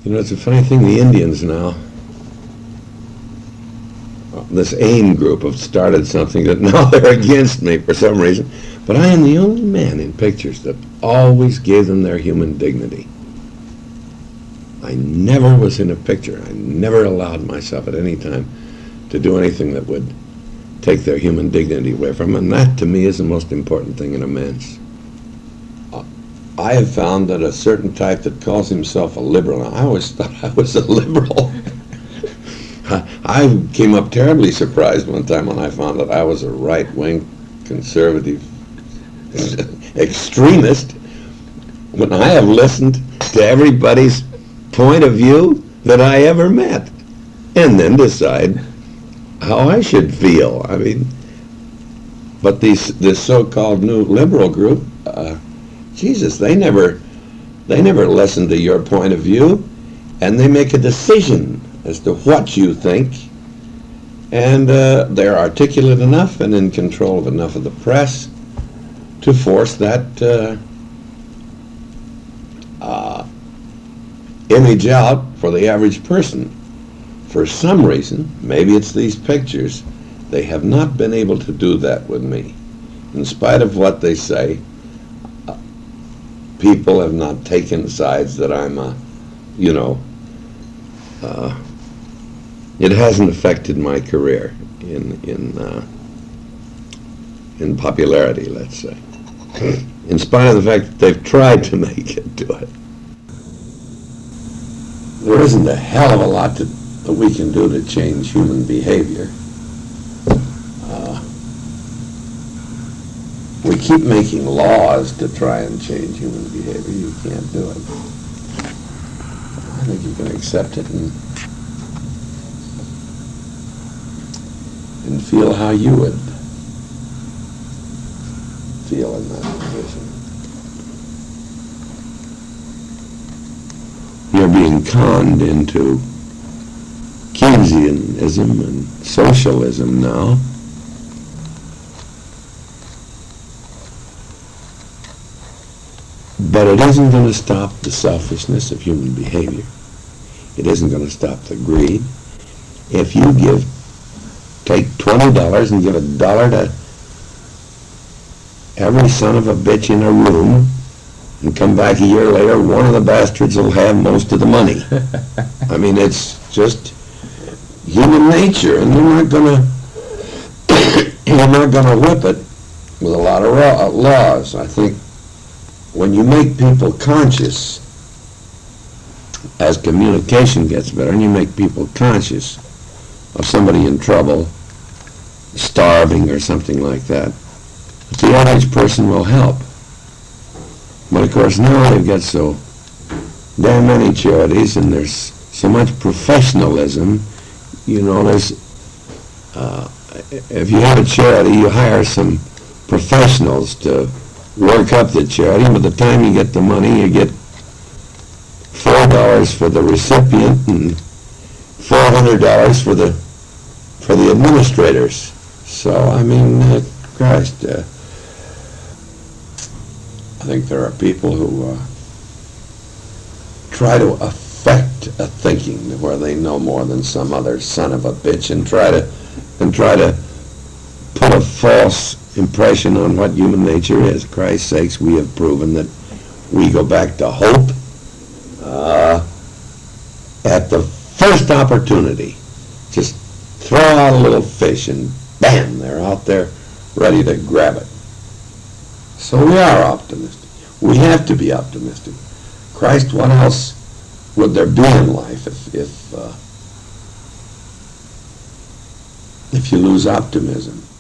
You know, it's a funny thing, the Indians now, this AIM group have started something that now they're against me for some reason, but I am the only man in pictures that always gave them their human dignity. I never was in a picture, I never allowed myself at any time to do anything that would take their human dignity away from them, and that to me is the most important thing in a man's. I have found that a certain type that calls himself a liberal, I always thought I was a liberal. I came up terribly surprised one time when I found that I was a right-wing conservative extremist, when I have listened to everybody's point of view that I ever met, and then decide how I should feel. I mean, but this so-called new liberal group, Jesus, they never listen to your point of view, and they make a decision as to what you think, and they're articulate enough and in control of enough of the press to force that image out for the average person. For some reason, maybe it's these pictures, they have not been able to do that with me. In spite of what they say, people have not taken sides that I'm it hasn't affected my career in popularity, let's say, in spite of the fact that they've tried to make it do it. There isn't a hell of a lot that we can do to change human behavior. We keep making laws to try and change human behavior. You can't do it. I think you can accept it and feel how you would feel in that position. You're being conned into Keynesianism and socialism now. But it isn't going to stop the selfishness of human behavior. It isn't going to stop the greed. If you take $20 and give $1 to every son of a bitch in a room, and come back a year later, one of the bastards will have most of the money. I mean, it's just human nature, and you're not gonna whip it with a lot of laws. I think when you make people conscious, as communication gets better, and you make people conscious of somebody in trouble, starving or something like that, the average person will help. But of course now they've got so damn many charities, and there's so much professionalism. You know, there's if you have a charity, you hire some professionals to work up the charity, and by the time you get the money, you get $4 for the recipient and $400 for the administrators. So I mean, Christ, I think there are people who try to affect a thinking where they know more than some other son of a bitch, and try to put a false impression on what human nature is. Christ's sakes, we have proven that we go back to hope at the first opportunity. Just throw out a little fish and bam, they're out there ready to grab it. So we are optimistic. We have to be optimistic. Christ, what else would there be in life if you lose optimism?